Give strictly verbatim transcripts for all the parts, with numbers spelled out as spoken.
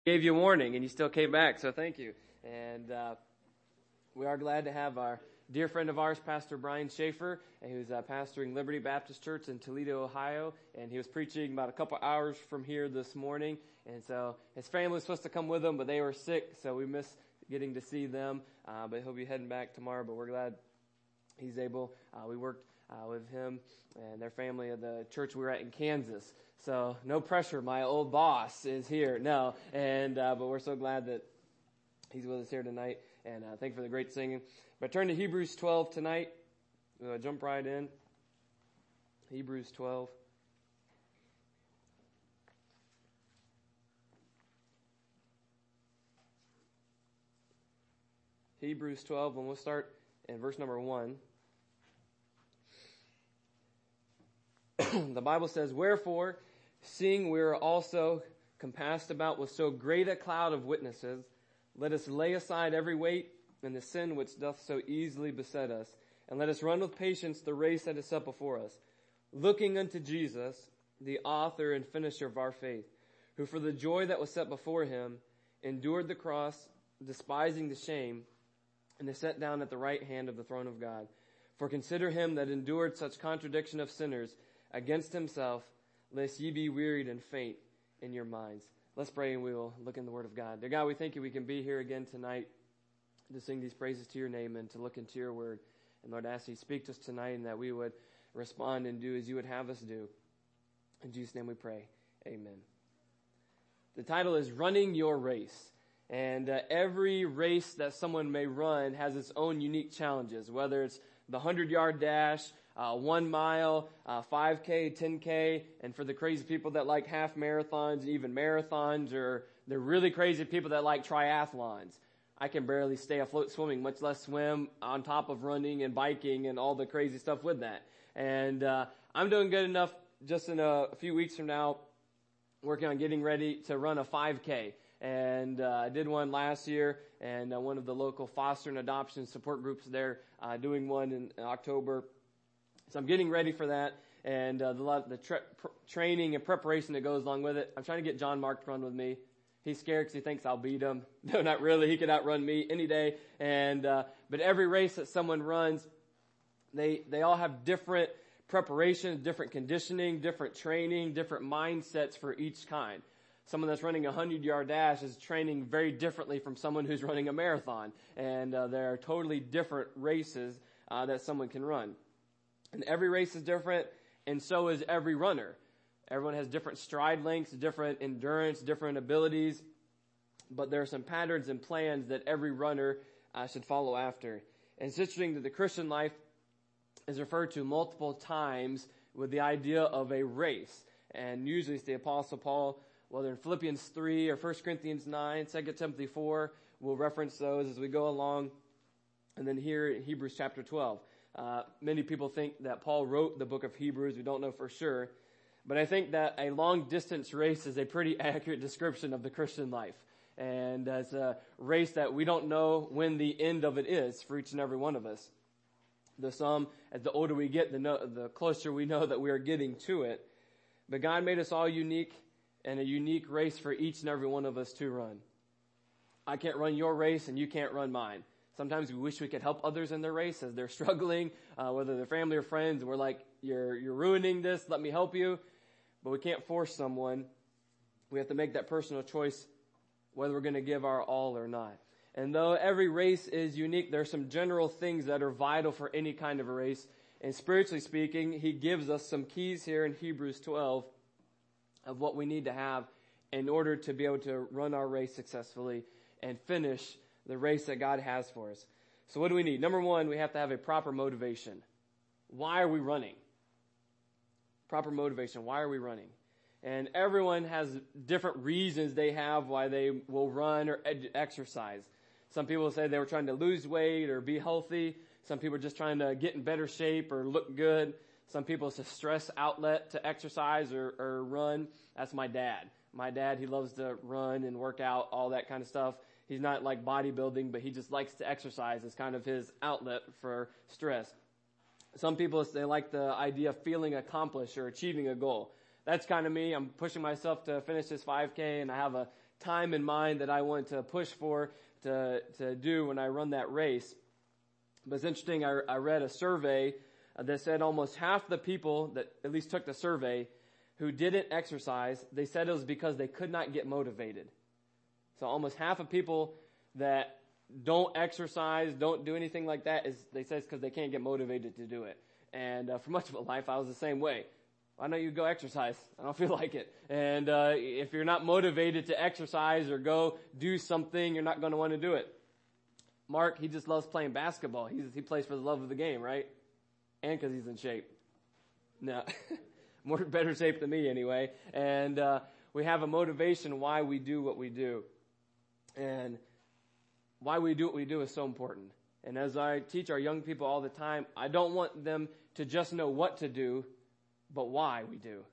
Gave you a warning and you still came back, so thank you. And uh, we are glad to have our dear friend of ours, Pastor Brian Schaefer, who's uh, pastoring Liberty Baptist Church in Toledo, Ohio, and he was preaching about a couple hours from here this morning. And so his family was supposed to come with him, but they were sick, so we missed getting to see them. Uh, but he'll be heading back tomorrow, but we're glad he's able. Uh, we worked uh, with him and their family at the church we were at in Kansas. So no pressure. My old boss is here. No. And, uh, but we're so glad that he's with us here tonight. And, uh, thank you for the great singing. But turn to Hebrews twelve tonight. We'll jump right in. Hebrews twelve. Hebrews twelve, and we'll start in verse number one. The Bible says, "Wherefore, seeing we are also compassed about with so great a cloud of witnesses, let us lay aside every weight and the sin which doth so easily beset us, and let us run with patience the race that is set before us, looking unto Jesus, the author and finisher of our faith, who for the joy that was set before him endured the cross, despising the shame, and is set down at the right hand of the throne of God. For consider him that endured such contradiction of sinners against himself, lest ye be wearied and faint in your minds." Let's pray and we will look in the Word of God. Dear God, we thank you we can be here again tonight to sing these praises to your name and to look into your Word. And Lord, I ask you to speak to us tonight and that we would respond and do as you would have us do. In Jesus' name we pray. Amen. The title is Running Your Race. And uh, every race that someone may run has its own unique challenges, whether it's the hundred-yard dash, Uh, one mile, uh, five K, ten K, and for the crazy people that like half marathons and even marathons, or the really crazy people that like triathlons. I can barely stay afloat swimming, much less swim on top of running and biking and all the crazy stuff with that. And uh, I'm doing good enough just in a, a few weeks from now, working on getting ready to run a five K. And uh, I did one last year, and uh, one of the local foster and adoption support groups there uh, doing one in October. So I'm getting ready for that, and uh, the, the tra- pr- training and preparation that goes along with it. I'm trying to get John Mark to run with me. He's scared because he thinks I'll beat him. No, not really. He could outrun me any day. And uh, but every race that someone runs, they they all have different preparations, different conditioning, different training, different mindsets for each kind. Someone that's running a hundred-yard dash is training very differently from someone who's running a marathon, and uh, there are totally different races uh, that someone can run. And every race is different, and so is every runner. Everyone has different stride lengths, different endurance, different abilities, but there are some patterns and plans that every runner uh, should follow after. And it's interesting that the Christian life is referred to multiple times with the idea of a race. And usually it's the Apostle Paul, whether in Philippians three or First Corinthians nine, Second Timothy four, we'll reference those as we go along. And then here in Hebrews chapter twelve. Uh, many people think that Paul wrote the book of Hebrews. We don't know for sure. But I think that a long-distance race is a pretty accurate description of the Christian life. And it's a race that we don't know when the end of it is for each and every one of us. The some, as the older we get, the, no, the closer we know that we are getting to it. But God made us all unique, and a unique race for each and every one of us to run. I can't run your race, and you can't run mine. Sometimes we wish we could help others in their race as they're struggling, uh, whether they're family or friends, and we're like, you're, you're ruining this, let me help you. But we can't force someone. We have to make that personal choice whether we're going to give our all or not. And though every race is unique, there are some general things that are vital for any kind of a race. And spiritually speaking, he gives us some keys here in Hebrews twelve of what we need to have in order to be able to run our race successfully and finish the race that God has for us. So what do we need? Number one, we have to have a proper motivation. Why are we running? Proper motivation. Why are we running? And everyone has different reasons they have why they will run or ed- exercise. Some people say they were trying to lose weight or be healthy. Some people are just trying to get in better shape or look good. Some people it's a stress outlet to exercise or, or run. That's my dad. My dad, he loves to run and work out, all that kind of stuff. He's not like bodybuilding, but he just likes to exercise as kind of his outlet for stress. Some people, they like the idea of feeling accomplished or achieving a goal. That's kind of me. I'm pushing myself to finish this five K, and I have a time in mind that I want to push for to, to do when I run that race. But it's interesting, I, I read a survey that said almost half the people that at least took the survey who didn't exercise, they said it was because they could not get motivated. So almost half of people that don't exercise, don't do anything like that, is they say it's because they can't get motivated to do it. And uh, for much of my life, I was the same way. Why don't you go exercise? I don't feel like it. And uh, if you're not motivated to exercise or go do something, you're not going to want to do it. Mark, he just loves playing basketball. He's, he plays for the love of the game, right? And because he's in shape. No, more better shape than me anyway. And uh, we have a motivation why we do what we do. And why we do what we do is so important. And as I teach our young people all the time, I don't want them to just know what to do, but why we do.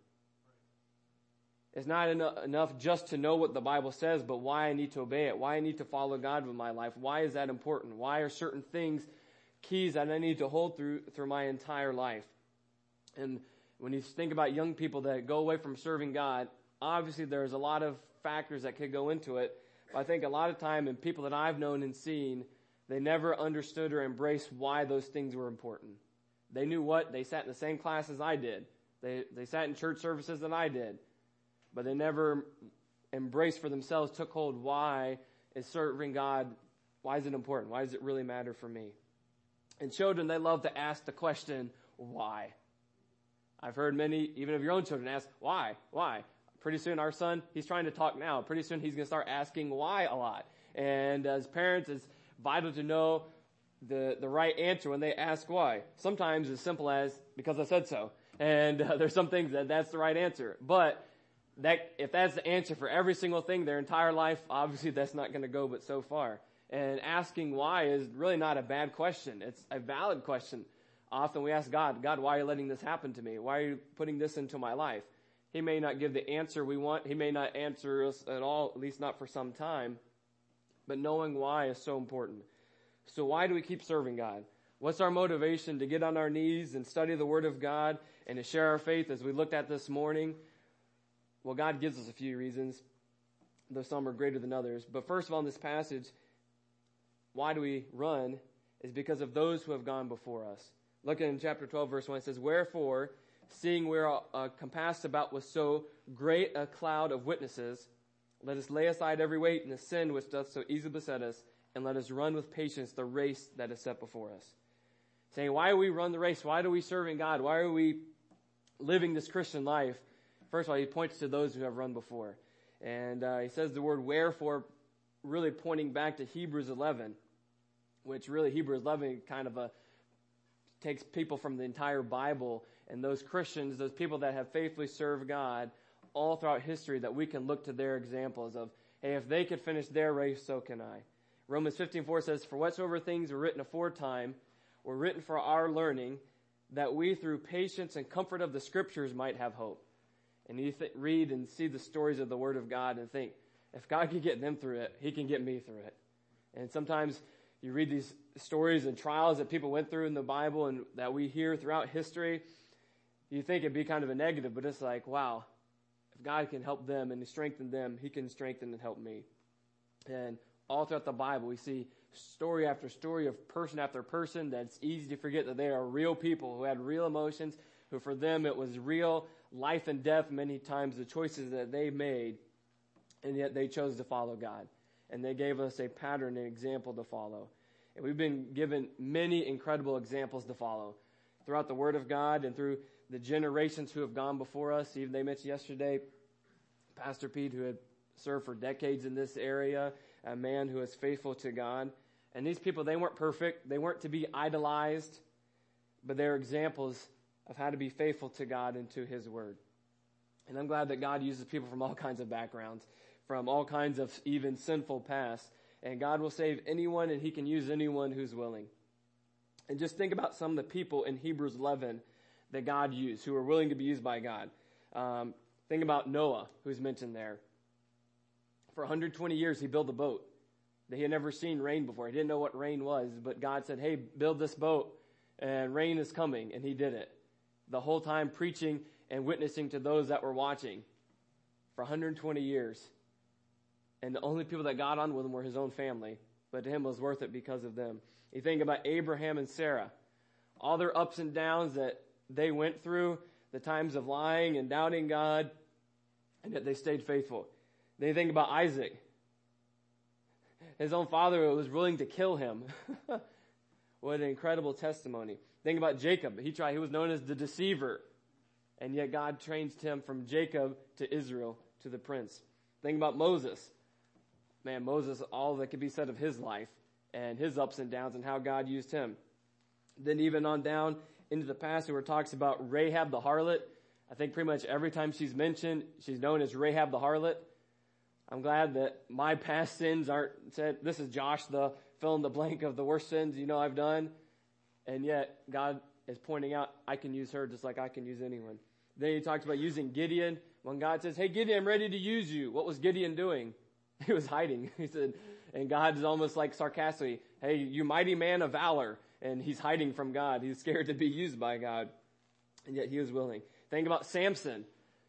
It's not en- enough just to know what the Bible says, but why I need to obey it, why I need to follow God with my life. Why is that important? Why are certain things keys that I need to hold through through my entire life? And when you think about young people that go away from serving God, obviously there's a lot of factors that could go into it. But I think a lot of time, and people that I've known and seen, they never understood or embraced why those things were important. They knew what? They sat in the same class as I did. They they sat in church services that I did. But they never embraced for themselves, took hold, why is serving God, why is it important? Why does it really matter for me? And children, they love to ask the question, why? I've heard many, even of your own children, ask, why? Why? Pretty soon our son, he's trying to talk now. Pretty soon he's going to start asking why a lot. And as parents, it's vital to know the, the right answer when they ask why. Sometimes as simple as, because I said so. And uh, there's some things that that's the right answer. But that if that's the answer for every single thing their entire life, obviously that's not going to go but so far. And asking why is really not a bad question. It's a valid question. Often we ask God, God, why are you letting this happen to me? Why are you putting this into my life? He may not give the answer we want. He may not answer us at all, at least not for some time. But knowing why is so important. So why do we keep serving God? What's our motivation to get on our knees and study the Word of God and to share our faith as we looked at this morning? Well, God gives us a few reasons, though some are greater than others. But first of all, in this passage, why do we run is because of those who have gone before us. Look in chapter twelve, verse one, it says, wherefore, seeing we are uh, compassed about with so great a cloud of witnesses, let us lay aside every weight and the sin which doth so easily beset us, and let us run with patience the race that is set before us. Saying, why do we run the race? Why are we serving God? Why are we living this Christian life? First of all, he points to those who have run before. And uh, he says the word wherefore, really pointing back to Hebrews eleven, which really Hebrews eleven kind of a, takes people from the entire Bible and those Christians, those people that have faithfully served God all throughout history, that we can look to their examples of, hey, if they could finish their race, so can I. Romans fifteen four says, for whatsoever things were written aforetime were written for our learning, that we through patience and comfort of the Scriptures might have hope. And you th- read and see the stories of the Word of God and think, if God can get them through it, He can get me through it. And sometimes you read these stories and trials that people went through in the Bible and that we hear throughout history, you think it'd be kind of a negative, but it's like, wow, if God can help them and strengthen them, He can strengthen and help me. And all throughout the Bible, we see story after story of person after person that's easy to forget that they are real people who had real emotions, who for them it was real life and death many times, the choices that they made, and yet they chose to follow God. And they gave us a pattern and example to follow. And we've been given many incredible examples to follow throughout the Word of God and through the generations who have gone before us. Even they mentioned yesterday, Pastor Pete, who had served for decades in this area, a man who is faithful to God. And these people, they weren't perfect. They weren't to be idolized, but they're examples of how to be faithful to God and to His Word. And I'm glad that God uses people from all kinds of backgrounds, from all kinds of even sinful pasts. And God will save anyone, and He can use anyone who's willing. And just think about some of the people in Hebrews eleven that God used, who were willing to be used by God. Um, think about Noah, who's mentioned there. For one hundred twenty years, he built a boat. He had never seen rain before. He didn't know what rain was, but God said, hey, build this boat, and rain is coming, and he did it. The whole time preaching and witnessing to those that were watching for one hundred twenty years. And the only people that got on with him were his own family. But to him it was worth it because of them. You think about Abraham and Sarah. All their ups and downs that they went through, the times of lying and doubting God, and yet they stayed faithful. Then you think about Isaac. His own father was willing to kill him. What an incredible testimony. Think about Jacob. He tried, he was known as the deceiver. And yet God changed him from Jacob to Israel, to the prince. Think about Moses. Man, Moses, all that could be said of his life and his ups and downs and how God used him. Then even on down into the past where it talks about Rahab the harlot. I think pretty much every time she's mentioned, she's known as Rahab the harlot. I'm glad that my past sins aren't said, this is Josh, the fill in the blank of the worst sins you know I've done. And yet God is pointing out, I can use her just like I can use anyone. Then he talks about using Gideon. When God says, hey Gideon, I'm ready to use you. What was Gideon doing? He was hiding. He said, and God is almost like sarcastically, hey, you mighty man of valor. And he's hiding from God. He's scared to be used by God. And yet he was willing. Think about Samson.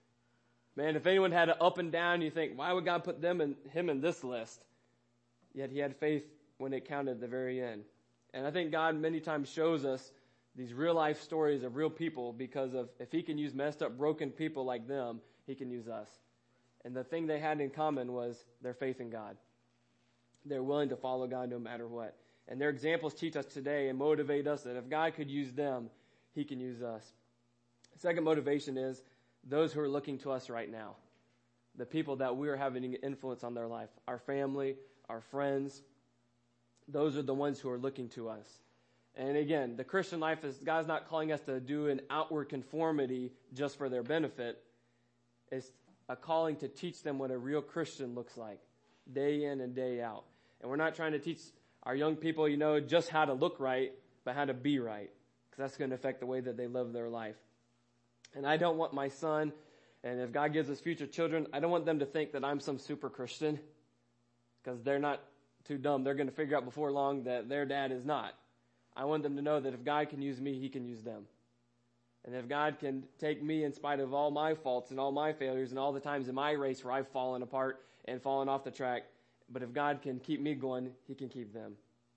Man, if anyone had an up and down, you think, why would God put them and him in this list? Yet he had faith when it counted at the very end. And I think God many times shows us these real life stories of real people because of if he can use messed up, broken people like them, he can use us. And the thing they had in common was their faith in God. They're willing to follow God no matter what. And their examples teach us today and motivate us that if God could use them, he can use us. The second motivation is those who are looking to us right now. The people that we are having influence on their life. Our family, our friends. Those are the ones who are looking to us. And again, the Christian life is, God's not calling us to do an outward conformity just for their benefit. It's a calling to teach them what a real Christian looks like. Day in and day out. And we're not trying to teach our young people, you know, just how to look right, but how to be right. Because that's going to affect the way that they live their life. And I don't want my son, and if God gives us future children, I don't want them to think that I'm some super Christian. Because they're not too dumb. They're going to figure out before long that their dad is not. I want them to know that if God can use me, he can use them. And if God can take me in spite of all my faults and all my failures and all the times in my race where I've fallen apart and fallen off the track, but if God can keep me going, he can keep them.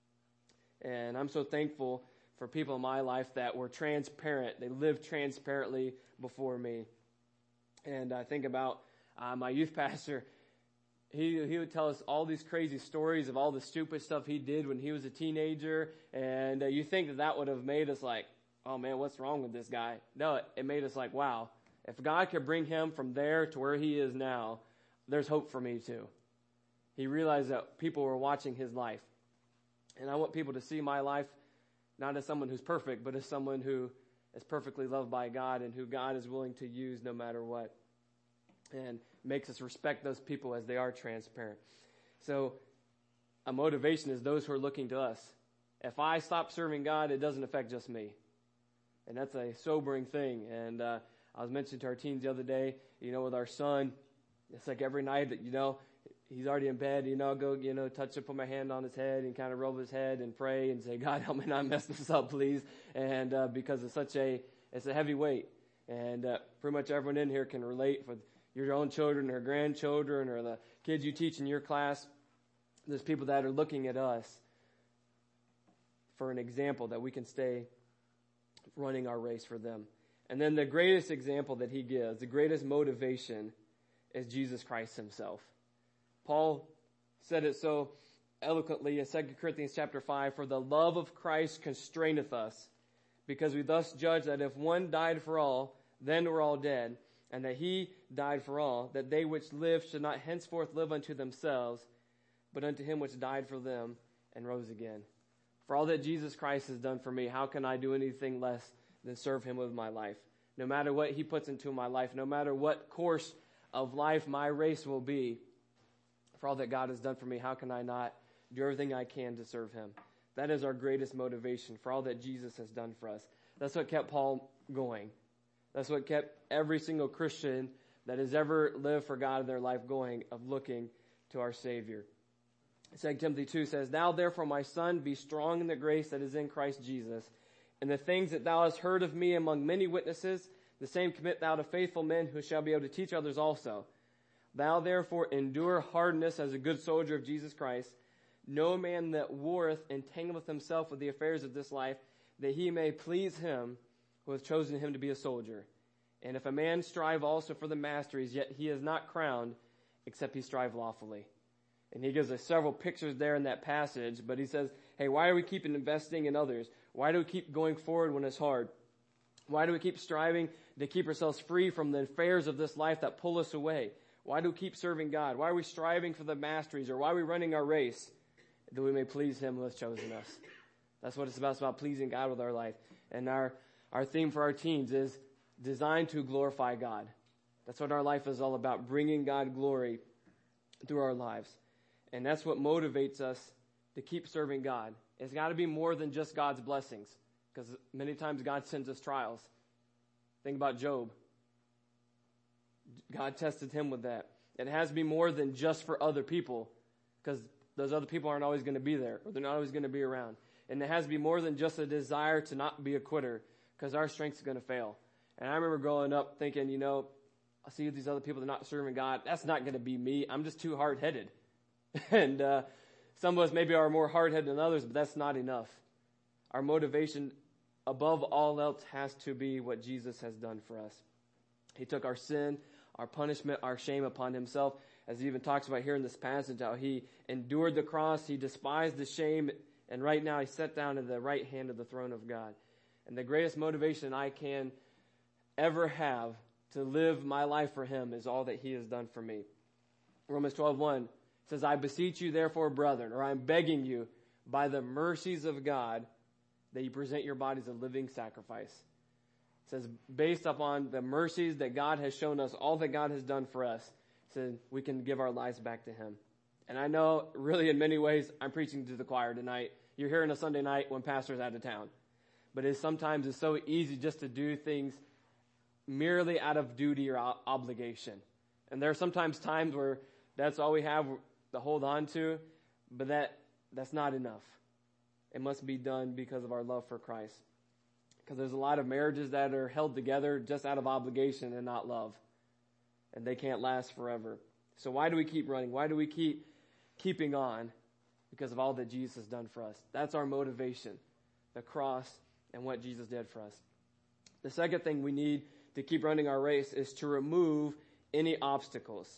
And I'm so thankful for people in my life that were transparent. They lived transparently before me. And I think about uh, my youth pastor. He he would tell us all these crazy stories of all the stupid stuff he did when he was a teenager. And uh, you think that that would have made us like, oh man, what's wrong with this guy? No, it, it made us like, wow, if God could bring him from there to where he is now, there's hope for me too. He realized that people were watching his life. And I want people to see my life not as someone who's perfect, but as someone who is perfectly loved by God and who God is willing to use no matter what. And makes us respect those people as they are transparent. So a motivation is those who are looking to us. If I stop serving God, it doesn't affect just me. And that's a sobering thing. And uh, I was mentioning to our teens the other day, you know, with our son, it's like every night that, you know, he's already in bed, you know, I'll go, you know, touch it, put my hand on his head and kind of rub his head and pray and say, God, help me not mess this up, please. And uh, because it's such a, it's a heavy weight. And uh, pretty much everyone in here can relate for your own children or grandchildren or the kids you teach in your class. There's people that are looking at us for an example that we can stay running our race for them. And then the greatest example that he gives, the greatest motivation, is Jesus Christ himself. Paul said it so eloquently in Second Corinthians chapter five, for the love of Christ constraineth us, because we thus judge that if one died for all, then we're all dead, and that he died for all, that they which live should not henceforth live unto themselves, but unto him which died for them and rose again. For all that Jesus Christ has done for me, how can I do anything less than serve him with my life? No matter what he puts into my life, no matter what course of life my race will be, for all that God has done for me, how can I not do everything I can to serve him? That is our greatest motivation for all that Jesus has done for us. That's what kept Paul going. That's what kept every single Christian that has ever lived for God in their life going, of looking to our Savior. Second Timothy two says, Now therefore, my son, be strong in the grace that is in Christ Jesus. And the things that thou hast heard of me among many witnesses, the same commit thou to faithful men who shall be able to teach others also. Thou therefore endure hardness as a good soldier of Jesus Christ. No man that warreth entangleth himself with the affairs of this life, that he may please him who hath chosen him to be a soldier. And if a man strive also for the masteries, yet he is not crowned, except he strive lawfully. And he gives us several pictures there in that passage, but he says, hey, why do we keep investing in others? Why do we keep going forward when it's hard? Why do we keep striving to keep ourselves free from the affairs of this life that pull us away? Why do we keep serving God? Why are we striving for the masteries? Or why are we running our race? That we may please him who has chosen us. That's what it's about. It's about pleasing God with our life. And our, our theme for our teens is designed to glorify God. That's what our life is all about, bringing God glory through our lives. And that's what motivates us to keep serving God. It's got to be more than just God's blessings, because many times God sends us trials. Think about Job. God tested him with that. It has to be more than just for other people, because those other people aren't always going to be there, or they're not always going to be around. And it has to be more than just a desire to not be a quitter, because our strength is going to fail. And I remember growing up thinking, you know, I see these other people that are not serving God. That's not going to be me. I'm just too hard-headed. and uh, some of us maybe are more hard-headed than others, but that's not enough. Our motivation above all else has to be what Jesus has done for us. He took our sin, our punishment, our shame upon himself, as he even talks about here in this passage, how he endured the cross, he despised the shame, and right now he sat down at the right hand of the throne of God. And the greatest motivation I can ever have to live my life for him is all that he has done for me. Romans twelve one says, I beseech you therefore, brethren, or I'm begging you by the mercies of God that you present your bodies a living sacrifice. It says, based upon the mercies that God has shown us, all that God has done for us, so we can give our lives back to him. And I know, really, in many ways, I'm preaching to the choir tonight. You're here on a Sunday night when pastor's out of town. But it sometimes is so easy just to do things merely out of duty or o- obligation. And there are sometimes times where that's all we have to hold on to, but that that's not enough. It must be done because of our love for Christ. Because there's a lot of marriages that are held together just out of obligation and not love. And they can't last forever. So why do we keep running? Why do we keep keeping on? Because of all that Jesus has done for us. That's our motivation. The cross and what Jesus did for us. The second thing we need to keep running our race is to remove any obstacles.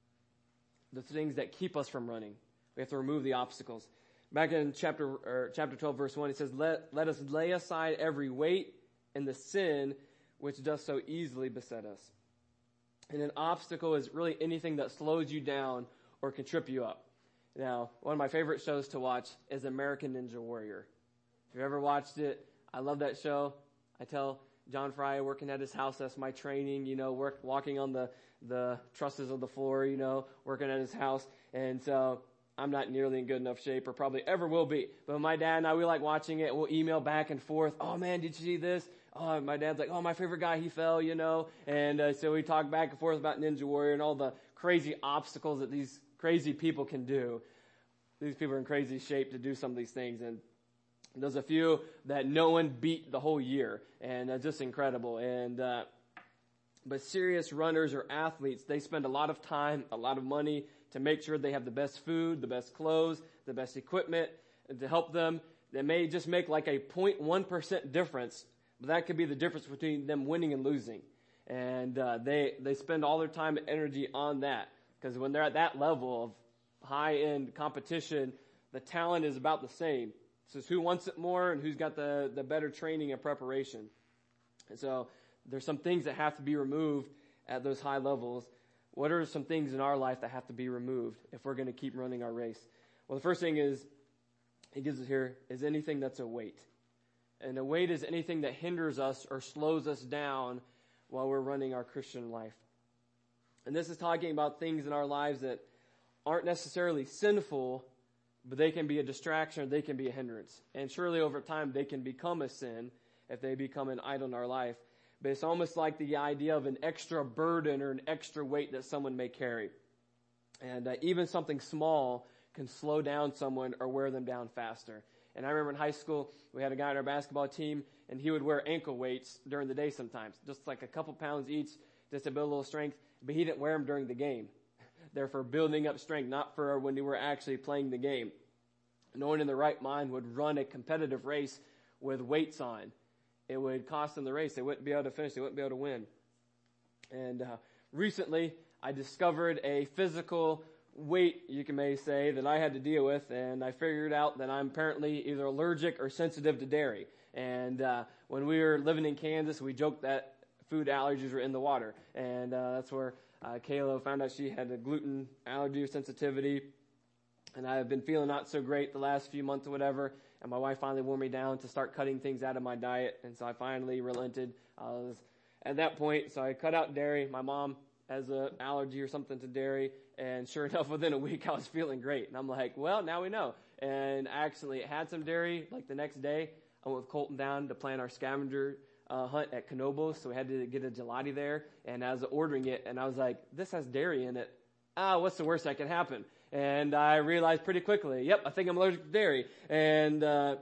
The things that keep us from running. We have to remove the obstacles. Back in chapter or chapter twelve, verse one, it says, let, let us lay aside every weight and the sin which does so easily beset us. And an obstacle is really anything that slows you down or can trip you up. Now, one of my favorite shows to watch is American Ninja Warrior. If you've ever watched it, I love that show. I tell John Fry working at his house, that's my training, you know, work, walking on the, the trusses of the floor, you know, working at his house. And so I'm not nearly in good enough shape, or probably ever will be. But my dad and I, we like watching it. We'll email back and forth. Oh man, did you see this? Oh, my dad's like, oh, my favorite guy, he fell, you know. And uh, so we talk back and forth about Ninja Warrior and all the crazy obstacles that these crazy people can do. These people are in crazy shape to do some of these things. And there's a few that no one beat the whole year. And uh, just incredible. And uh, but serious runners or athletes, they spend a lot of time, a lot of money to make sure they have the best food, the best clothes, the best equipment, and to help them. They may just make like a zero point one percent difference, but that could be the difference between them winning and losing. And uh, they they spend all their time and energy on that, because when they're at that level of high-end competition, the talent is about the same. So it's who wants it more and who's got the, the better training and preparation. And so there's some things that have to be removed at those high levels. What are some things in our life that have to be removed if we're going to keep running our race? Well, the first thing is, he gives us here, is anything that's a weight. And a weight is anything that hinders us or slows us down while we're running our Christian life. And this is talking about things in our lives that aren't necessarily sinful, but they can be a distraction or they can be a hindrance. And surely over time they can become a sin if they become an idol in our life. But it's almost like the idea of an extra burden or an extra weight that someone may carry. And uh, even something small can slow down someone or wear them down faster. And I remember in high school, we had a guy on our basketball team, and he would wear ankle weights during the day sometimes, just like a couple pounds each, just to build a little strength. But he didn't wear them during the game. They're for building up strength, not for when you were actually playing the game. No one in the right mind would run a competitive race with weights on. It would cost them the race. They wouldn't be able to finish. They wouldn't be able to win. And uh, recently, I discovered a physical weight, you can may say, that I had to deal with, and I figured out that I'm apparently either allergic or sensitive to dairy. And uh, when we were living in Kansas, we joked that food allergies were in the water. And uh, that's where uh, Kayla found out she had a gluten allergy or sensitivity. And I've been feeling not so great the last few months or whatever. And my wife finally wore me down to start cutting things out of my diet. And so I finally relented. I was at that point, so I cut out dairy. My mom has an allergy or something to dairy. And sure enough, within a week, I was feeling great. And I'm like, well, now we know. And I actually had some dairy like the next day. I went with Colton down to plan our scavenger uh, hunt at Knoebels. So we had to get a gelati there. And I was ordering it, and I was like, this has dairy in it. Ah, what's the worst that can happen? And I realized pretty quickly, yep, I think I'm allergic to dairy. And, uh,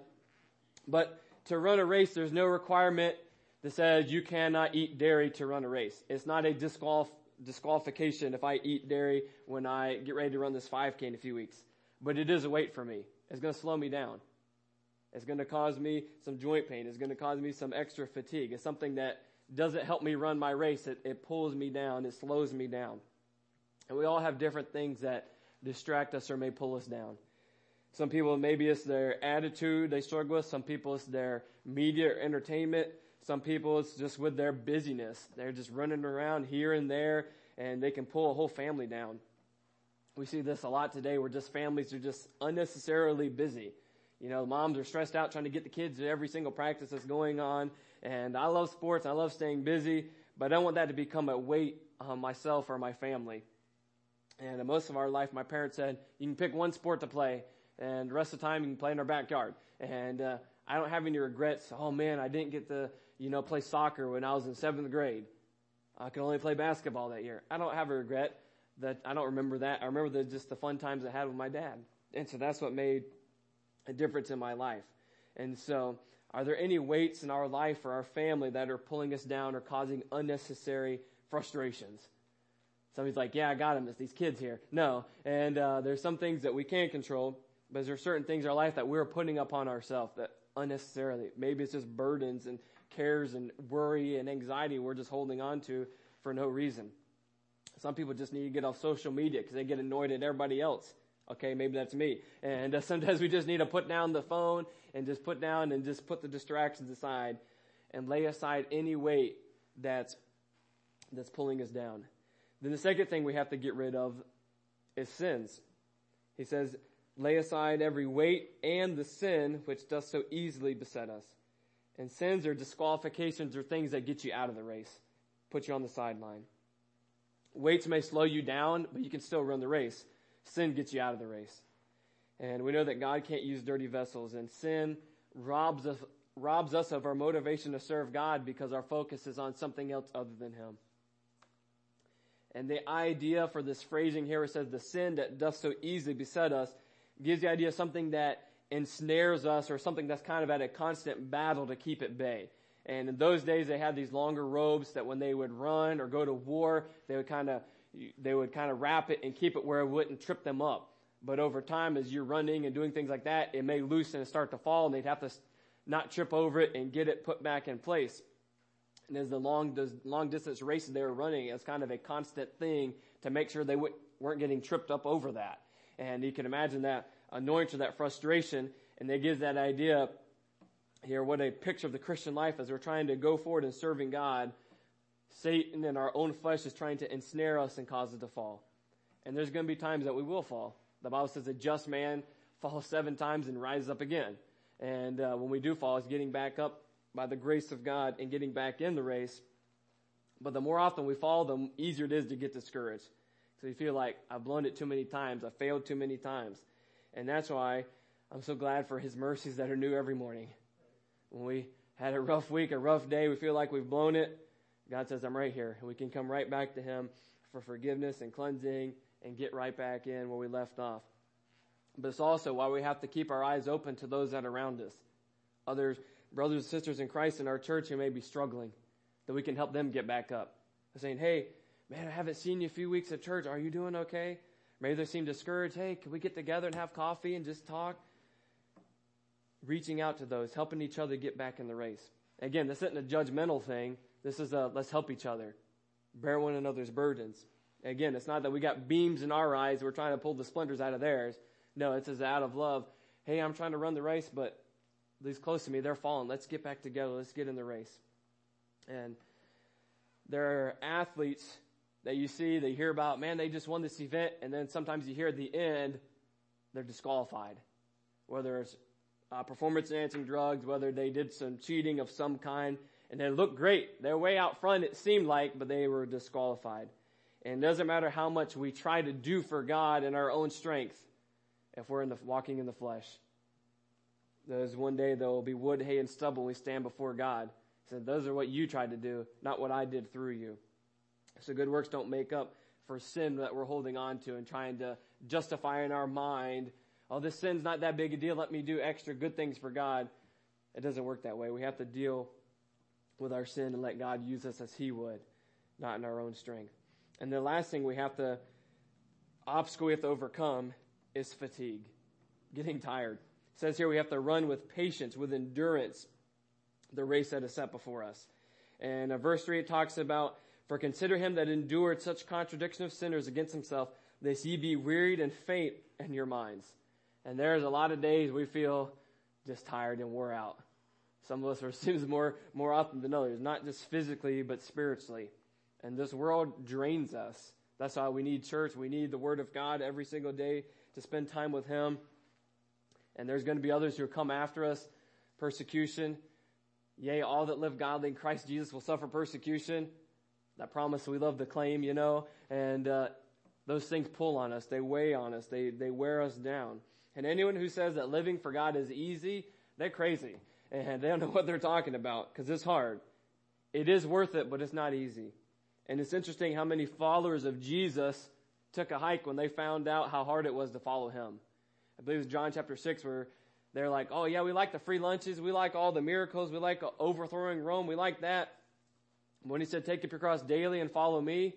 but to run a race, there's no requirement that says you cannot eat dairy to run a race. It's not a disqualif- disqualification if I eat dairy when I get ready to run this five K in a few weeks. But it is a weight for me. It's going to slow me down. It's going to cause me some joint pain. It's going to cause me some extra fatigue. It's something that doesn't help me run my race. It, it pulls me down. It slows me down. And we all have different things that distract us or may pull us down. Some people, maybe it's their attitude they struggle with. Some people, it's their media or entertainment. Some people, it's just with their busyness. They're just running around here and there, and they can pull a whole family down. We see this a lot today where just families are just unnecessarily busy. You know, moms are stressed out trying to get the kids to every single practice that's going on. And I love sports. I love staying busy, but I don't want that to become a weight on myself or my family. And most of our life, my parents said, you can pick one sport to play, and the rest of the time you can play in our backyard. And uh, I don't have any regrets. Oh, man, I didn't get to, you know, play soccer when I was in seventh grade. I could only play basketball that year. I don't have a regret. That I don't remember that. I remember the, just the fun times I had with my dad. And so that's what made a difference in my life. And so are there any weights in our life or our family that are pulling us down or causing unnecessary frustrations? Somebody's like, yeah, I got him. It's these kids here. No. And uh, there's some things that we can't control, but there's certain things in our life that we're putting upon ourselves that unnecessarily. Maybe it's just burdens and cares and worry and anxiety we're just holding on to for no reason. Some people just need to get off social media because they get annoyed at everybody else. Okay, maybe that's me. And uh, sometimes we just need to put down the phone and just put down and just put the distractions aside and lay aside any weight that's that's pulling us down. Then the second thing we have to get rid of is sins. He says, lay aside every weight and the sin which does so easily beset us. And sins are disqualifications or things that get you out of the race, put you on the sideline. Weights may slow you down, but you can still run the race. Sin gets you out of the race. And we know that God can't use dirty vessels, and sin robs us, robs us of our motivation to serve God because our focus is on something else other than Him. And the idea for this phrasing here, it says, the sin that doth so easily beset us, gives the idea of something that ensnares us or something that's kind of at a constant battle to keep at bay. And in those days, they had these longer robes that when they would run or go to war, they would kind of they would kind of wrap it and keep it where it wouldn't trip them up. But over time, as you're running and doing things like that, it may loosen and start to fall, and they'd have to not trip over it and get it put back in place. And as the long the long distance races they were running, it was kind of a constant thing to make sure they w- weren't getting tripped up over that. And you can imagine that annoyance or that frustration, and they give that idea here, what a picture of the Christian life as we're trying to go forward in serving God. Satan and our own flesh is trying to ensnare us and cause us to fall. And there's going to be times that we will fall. The Bible says a just man falls seven times and rises up again. And uh, when we do fall, it's getting back up by the grace of God and getting back in the race. But the more often we fall, the easier it is to get discouraged. So you feel like, I've blown it too many times. I've failed too many times. And that's why I'm so glad for His mercies that are new every morning. When we had a rough week, a rough day, we feel like we've blown it, God says, I'm right here. And we can come right back to Him for forgiveness and cleansing and get right back in where we left off. But it's also why we have to keep our eyes open to those that are around us. Others, brothers and sisters in Christ in our church who may be struggling, that we can help them get back up. Saying, hey, man, I haven't seen you a few weeks at church. Are you doing okay? Maybe they seem discouraged. Hey, can we get together and have coffee and just talk? Reaching out to those, helping each other get back in the race. Again, this isn't a judgmental thing. This is a let's help each other. Bear one another's burdens. Again, it's not that we got beams in our eyes. We're trying to pull the splinters out of theirs. No, it's as out of love. Hey, I'm trying to run the race, but these close to me, they're falling. Let's get back together. Let's get in the race. And there are athletes that you see, that you hear about, man, they just won this event, and then sometimes you hear at the end, they're disqualified. Whether it's uh, performance-enhancing drugs, whether they did some cheating of some kind, and they looked great. They're way out front, it seemed like, but they were disqualified. And it doesn't matter how much we try to do for God in our own strength if we're in the, walking in the flesh. There's one day there will be wood, hay, and stubble when we stand before God. He said, those are what you tried to do, not what I did through you. So good works don't make up for sin that we're holding on to and trying to justify in our mind, oh, this sin's not that big a deal, let me do extra good things for God. It doesn't work that way. We have to deal with our sin and let God use us as He would, not in our own strength. And the last thing we have to, obstacle we have to overcome is fatigue, getting tired. It says here we have to run with patience, with endurance, the race that is set before us. And uh, verse three, it talks about, for consider him that endured such contradiction of sinners against himself, lest ye be wearied and faint in your minds. And there's a lot of days we feel just tired and wore out. Some of us are, seems more, more often than others, not just physically, but spiritually. And this world drains us. That's why we need church. We need the Word of God every single day to spend time with Him. And there's going to be others who come after us. Persecution. Yea, all that live godly in Christ Jesus will suffer persecution. That promise we love to claim, you know. And uh, those things pull on us. They weigh on us. They, they wear us down. And anyone who says that living for God is easy, they're crazy. And they don't know what they're talking about because it's hard. It is worth it, but it's not easy. And it's interesting how many followers of Jesus took a hike when they found out how hard it was to follow Him. I believe it was John chapter six where they're like, oh yeah, we like the free lunches. We like all the miracles. We like overthrowing Rome. We like that. When He said, take up your cross daily and follow me,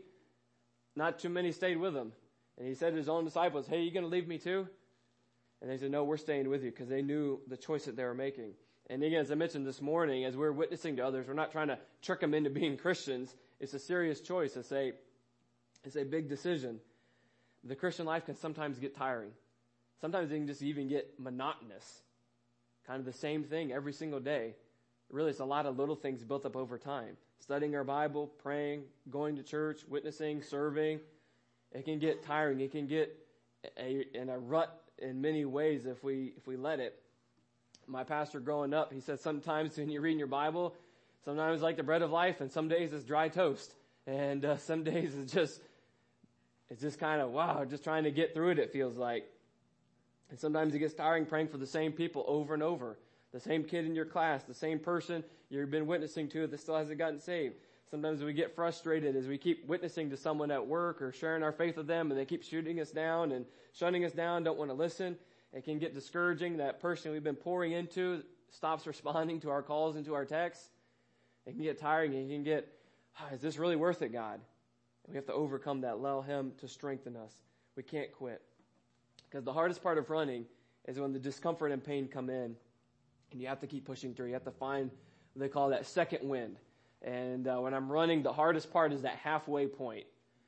not too many stayed with Him. And He said to His own disciples, hey, you going to leave me too? And they said, no, we're staying with you, because they knew the choice that they were making. And again, as I mentioned this morning, as we're witnessing to others, we're not trying to trick them into being Christians. It's a serious choice. It's a, it's a big decision. The Christian life can sometimes get tiring. Sometimes it can just even get monotonous. Kind of the same thing every single day. Really, it's a lot of little things built up over time. Studying our Bible, praying, going to church, witnessing, serving. It can get tiring. It can get a, in a rut in many ways if we if we let it. My pastor growing up, he said sometimes when you're reading your Bible, sometimes it's like the bread of life, and some days it's dry toast. And uh, some days it's just, it's just kind of, wow, just trying to get through it, it feels like. And sometimes it gets tiring praying for the same people over and over. The same kid in your class, the same person you've been witnessing to that still hasn't gotten saved. Sometimes we get frustrated as we keep witnessing to someone at work or sharing our faith with them, and they keep shooting us down and shutting us down, don't want to listen. It can get discouraging. That person we've been pouring into stops responding to our calls and to our texts. It can get tiring. It can get, oh, is this really worth it, God? And we have to overcome that. Allow Him to strengthen us. We can't quit. Because the hardest part of running is when the discomfort and pain come in, and you have to keep pushing through. You have to find what they call that second wind. And uh, when I'm running, the hardest part is that halfway point.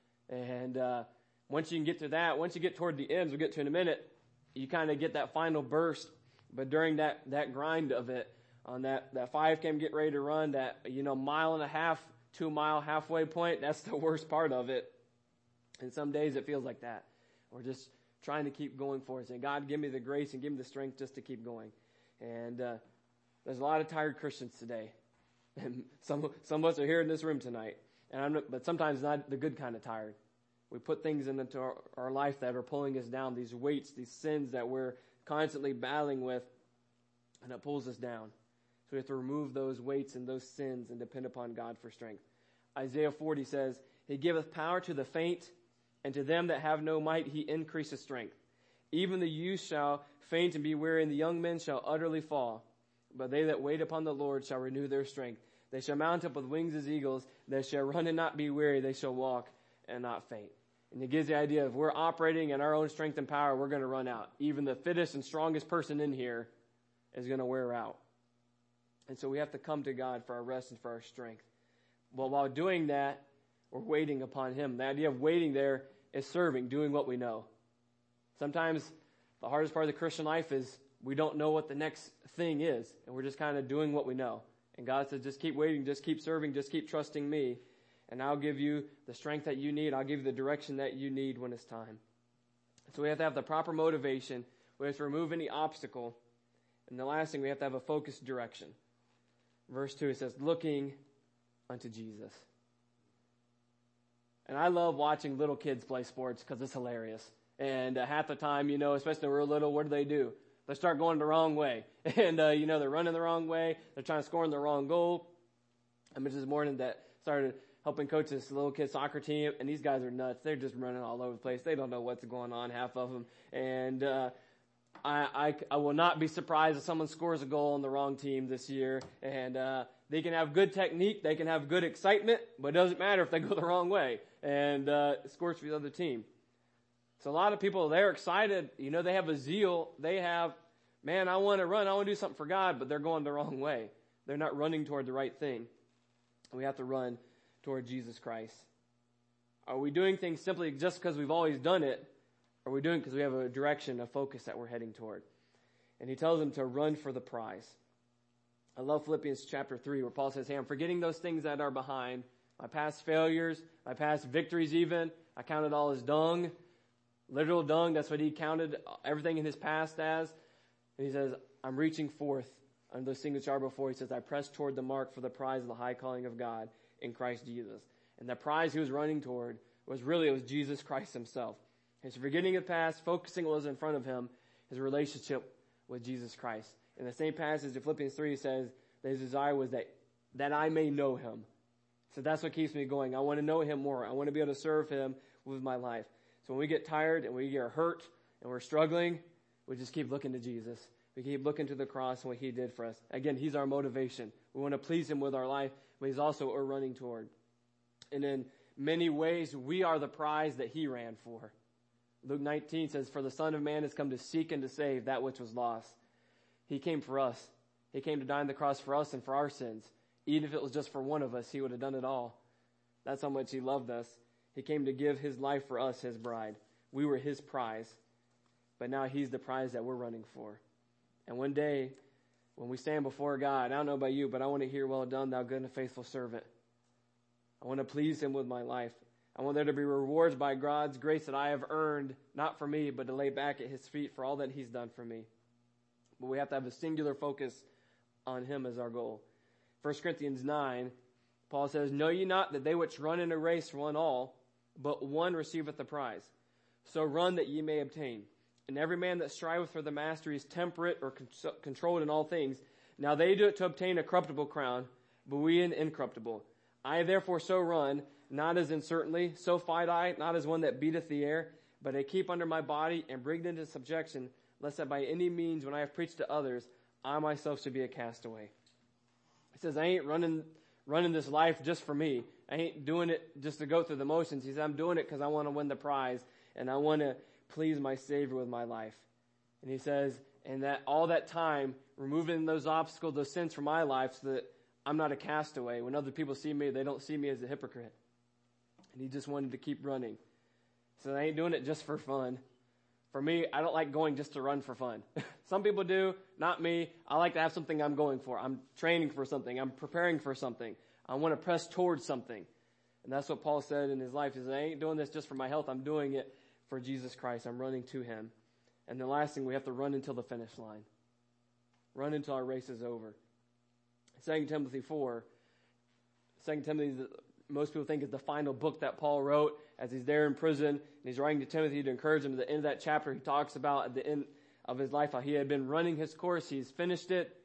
And uh, once you can get to that, once you get toward the ends, we'll get to in a minute, you kind of get that final burst. But during that, that grind of it, on that, that five K, get ready to run, that, you know, mile and a half, two mile halfway point, that's the worst part of it. And some days it feels like that. We're just trying to keep going for it, saying, God, give me the grace and give me the strength just to keep going. And uh, there's a lot of tired Christians today. And some some of us are here in this room tonight. And I'm not, but sometimes not the good kind of tired. We put things into our, our life that are pulling us down, these weights, these sins that we're constantly battling with, and it pulls us down. So we have to remove those weights and those sins and depend upon God for strength. Isaiah forty says, He giveth power to the faint, and to them that have no might He increaseth strength. Even the youth shall faint and be weary, and the young men shall utterly fall. But they that wait upon the Lord shall renew their strength. They shall mount up with wings as eagles. They shall run and not be weary. They shall walk and not faint. And it gives the idea if we're operating in our own strength and power, we're going to run out. Even the fittest and strongest person in here is going to wear out. And so we have to come to God for our rest and for our strength. Well, while doing that, we're waiting upon Him. The idea of waiting there is serving, doing what we know. Sometimes the hardest part of the Christian life is we don't know what the next thing is, and we're just kind of doing what we know. And God says, just keep waiting, just keep serving, just keep trusting me, and I'll give you the strength that you need. I'll give you the direction that you need when it's time. So we have to have the proper motivation. We have to remove any obstacle. And the last thing, we have to have a focused direction. Verse two, it says, looking unto Jesus. And I love watching little kids play sports because it's hilarious. And uh, half the time, you know, especially when we're little, what do they do? They start going the wrong way. And, uh, you know, they're running the wrong way. They're trying to score in the wrong goal. I mentioned this morning that started helping coach this little kid soccer team, and these guys are nuts. They're just running all over the place. They don't know what's going on, half of them. And uh, I, I, I will not be surprised if someone scores a goal on the wrong team this year. And uh, they can have good technique. They can have good excitement, but it doesn't matter if they go the wrong way and uh, scores for the other team. So a lot of people, they're excited. You know, they have a zeal. They have, man, I want to run. I want to do something for God, but they're going the wrong way. They're not running toward the right thing. We have to run toward Jesus Christ. Are we doing things simply just because we've always done it? Or are we doing it because we have a direction, a focus that we're heading toward? And he tells them to run for the prize. I love Philippians chapter three where Paul says, hey, I'm forgetting those things that are behind, my past failures, my past victories even. I count it all as dung. Literal dung, that's what he counted everything in his past as. And he says, I'm reaching forth under those things which are before. He says, I press toward the mark for the prize of the high calling of God in Christ Jesus. And the prize he was running toward was really, it was Jesus Christ himself. And so forgetting the past, focusing what was in front of him, his relationship with Jesus Christ. In the same passage in Philippians three, he says that his desire was that, that I may know him. So that's what keeps me going. I want to know him more. I want to be able to serve him with my life. So when we get tired and we get hurt and we're struggling, we just keep looking to Jesus. We keep looking to the cross and what he did for us. Again, he's our motivation. We want to please him with our life, but he's also what we're running toward. And in many ways, we are the prize that he ran for. Luke nineteen says, for the Son of Man has come to seek and to save that which was lost. He came for us. He came to die on the cross for us and for our sins. Even if it was just for one of us, he would have done it all. That's how much he loved us. He came to give his life for us, his bride. We were his prize. But now he's the prize that we're running for. And one day, when we stand before God, I don't know about you, but I want to hear, well done, thou good and faithful servant. I want to please him with my life. I want there to be rewards by God's grace that I have earned, not for me, but to lay back at his feet for all that he's done for me. But we have to have a singular focus on him as our goal. First Corinthians nine, Paul says, know ye not that they which run in a race run all, but one receiveth the prize. So run that ye may obtain. And every man that striveth for the mastery is temperate or con- controlled in all things. Now they do it to obtain a corruptible crown, but we an incorruptible. I therefore so run, not as uncertainly, so fight I, not as one that beateth the air, but I keep under my body and bring it into subjection, lest that by any means when I have preached to others, I myself should be a castaway. He says, I ain't running running this life just for me. I ain't doing it just to go through the motions. He said, I'm doing it because I want to win the prize, and I want to please my Savior with my life. And he says, and that all that time, removing those obstacles, those sins from my life so that I'm not a castaway. When other people see me, they don't see me as a hypocrite. And he just wanted to keep running. So I ain't doing it just for fun. For me, I don't like going just to run for fun. Some people do, not me. I like to have something I'm going for. I'm training for something. I'm preparing for something. I want to press towards something. And that's what Paul said in his life. He said, I ain't doing this just for my health. I'm doing it for Jesus Christ. I'm running to him. And the last thing, we have to run until the finish line. Run until our race is over. Second Timothy four. Second Timothy, most people think is the final book that Paul wrote as he's there in prison. And he's writing to Timothy to encourage him. At the end of that chapter, he talks about at the end of his life how he had been running his course. He's finished it.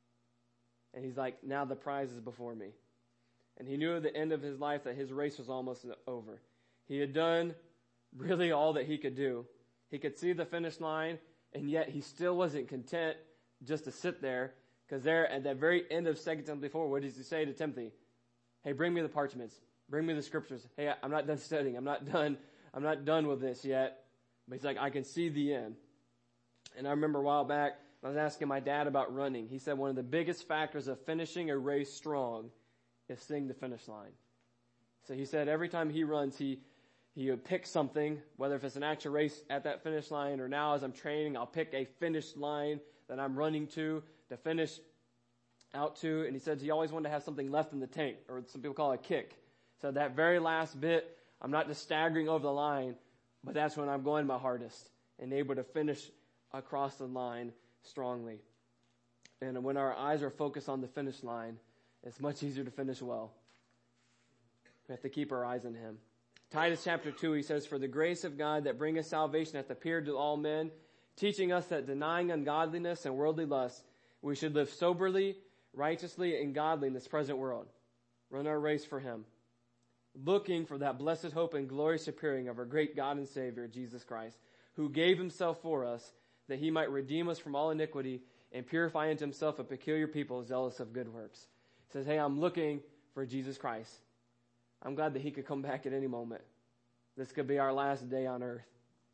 And he's like, now the prize is before me. And he knew at the end of his life that his race was almost over. He had done really all that he could do. He could see the finish line, and yet he still wasn't content just to sit there. Because there, at the very end of Second Timothy four, what does he say to Timothy? Hey, bring me the parchments. Bring me the scriptures. Hey, I'm not done studying. I'm not done. I'm not done with this yet. But he's like, I can see the end. And I remember a while back, I was asking my dad about running. He said one of the biggest factors of finishing a race strong is seeing the finish line. So he said every time he runs, he he would pick something, whether if it's an actual race at that finish line or now as I'm training, I'll pick a finish line that I'm running to, to finish out to. And he said he always wanted to have something left in the tank, or some people call it a kick. So that very last bit, I'm not just staggering over the line, but that's when I'm going my hardest and able to finish across the line strongly. And when our eyes are focused on the finish line, it's much easier to finish well. We have to keep our eyes on him. Titus chapter two, he says, for the grace of God that bringeth salvation hath appeared to all men, teaching us that denying ungodliness and worldly lusts, we should live soberly, righteously, and godly in this present world. Run our race for him, looking for that blessed hope and glorious appearing of our great God and Savior, Jesus Christ, who gave himself for us, that he might redeem us from all iniquity and purify unto himself a peculiar people zealous of good works. He says, hey, I'm looking for Jesus Christ. I'm glad that he could come back at any moment. This could be our last day on earth.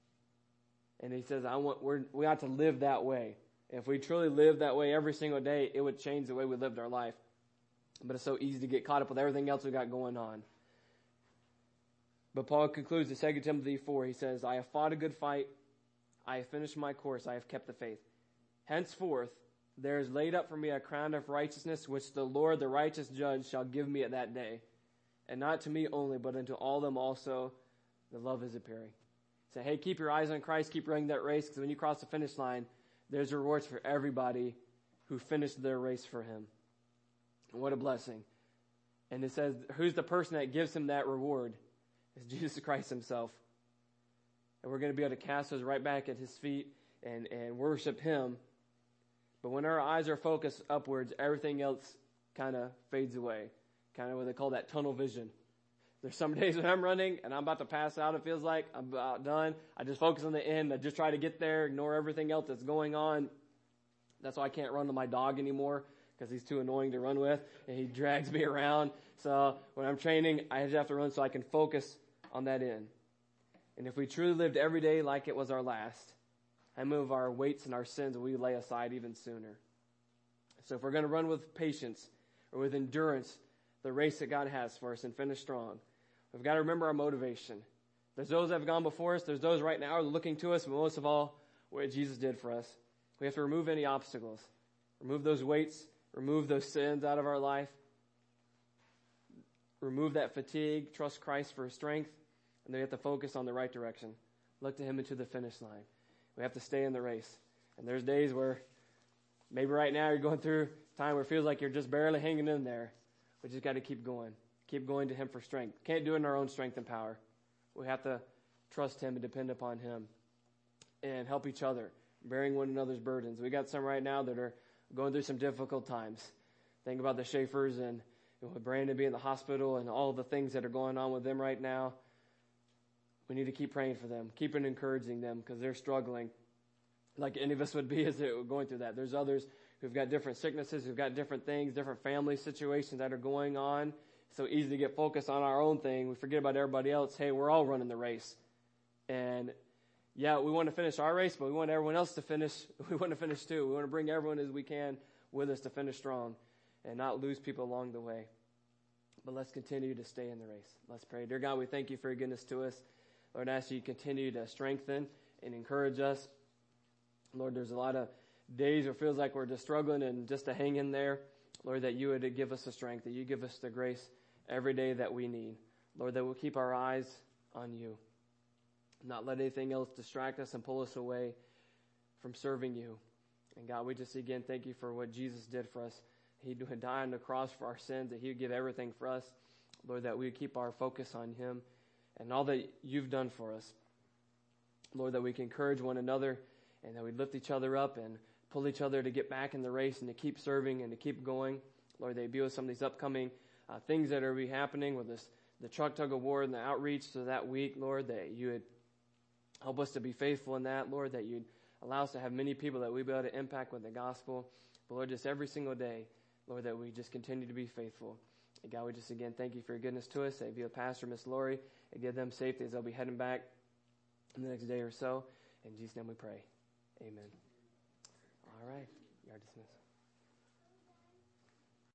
And he says, I want, we're, we ought to live that way. If we truly lived that way every single day, it would change the way we lived our life. But it's so easy to get caught up with everything else we got going on. But Paul concludes in Second Timothy four, he says, I have fought a good fight. I have finished my course. I have kept the faith. Henceforth, there is laid up for me a crown of righteousness, which the Lord, the righteous judge, shall give me at that day. And not to me only, but unto all them also that love is appearing. Say, hey, keep your eyes on Christ. Keep running that race, because when you cross the finish line, there's rewards for everybody who finished their race for him. And what a blessing. And it says, who's the person that gives him that reward? It's Jesus Christ himself. And we're going to be able to cast those right back at his feet and, and worship him. But when our eyes are focused upwards, everything else kind of fades away. Kind of what they call that tunnel vision. There's some days when I'm running and I'm about to pass out, it feels like. I'm about done. I just focus on the end. I just try to get there, ignore everything else that's going on. That's why I can't run to my dog anymore, because he's too annoying to run with, and he drags me around. So when I'm training, I just have to run so I can focus on that end. And if we truly lived every day like it was our last, how many of our weights and our sins will we lay aside even sooner? So if we're going to run with patience or with endurance, the race that God has for us and finish strong, we've got to remember our motivation. There's those that have gone before us. There's those right now who are looking to us, but most of all, what Jesus did for us. We have to remove any obstacles. Remove those weights. Remove those sins out of our life. Remove that fatigue. Trust Christ for his strength. And then we have to focus on the right direction. Look to him into the finish line. We have to stay in the race. And there's days where maybe right now you're going through a time where it feels like you're just barely hanging in there. We just got to keep going. Keep going to him for strength. Can't do it in our own strength and power. We have to trust him and depend upon him and help each other, bearing one another's burdens. We got some right now that are going through some difficult times. Think about the Schaefers and you know, with Brandon being in the hospital and all the things that are going on with them right now. We need to keep praying for them, keep encouraging them, because they're struggling like any of us would be as they're going through that. There's others who've got different sicknesses, who've got different things, different family situations that are going on. It's so easy to get focused on our own thing. We forget about everybody else. Hey, we're all running the race. And yeah, we want to finish our race, but we want everyone else to finish. We want to finish too. We want to bring everyone as we can with us to finish strong and not lose people along the way. But let's continue to stay in the race. Let's pray. Dear God, we thank you for your goodness to us. Lord, I ask you to continue to strengthen and encourage us. Lord, there's a lot of days where it feels like we're just struggling and just to hang in there. Lord, that you would give us the strength, that you give us the grace every day that we need. Lord, that we'll keep our eyes on you. Not let anything else distract us and pull us away from serving you. And God, we just again thank you for what Jesus did for us. He would die on the cross for our sins, that he would give everything for us. Lord, that we would keep our focus on him and all that you've done for us. Lord, that we can encourage one another and that we lift each other up and pull each other to get back in the race and to keep serving and to keep going. Lord, that you be with some of these upcoming uh, things that are be happening with this, the Truck Tug Award and the outreach to that week, Lord, that you would help us to be faithful in that, Lord, that you'd allow us to have many people that we'd be able to impact with the gospel. But Lord, just every single day, Lord, that we just continue to be faithful. And God, we just again thank you for your goodness to us. Be with Pastor, Miss Lori, and give them safety as they'll be heading back in the next day or so. In Jesus' name we pray. Amen. All right. You are dismissed.